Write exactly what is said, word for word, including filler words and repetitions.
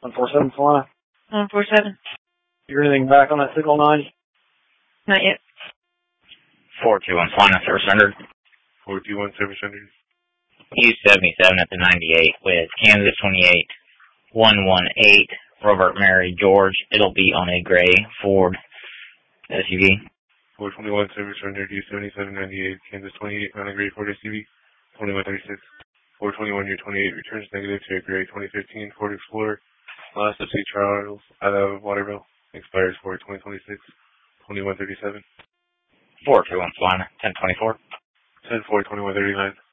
one four seven, Solana. one four seven. You hear anything back on that signal nine? Not yet. four two one, Solana, service rendered. four two one, service rendered. U seventy-seven at the ninety-eight with Kansas twenty-eight one one eight, Robert Mary George. It'll be on a gray Ford S U V. four twenty-one, service rendered. U seventy-seven ninety-eight, Kansas twenty-eight on a gray Ford S U V. twenty-one thirty-six. four twenty-one, U twenty-eight returns negative to a gray twenty fifteen Ford Explorer. Last of sea trials out of Waterville. Expires for twenty twenty-six. twenty-one thirty-seven. four two one, Solana, ten twenty-four. ten four, twenty-one thirty-nine.